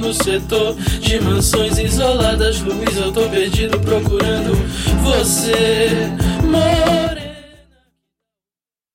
no setor de mansões isoladas. Luiz, eu tô perdido procurando você, morena.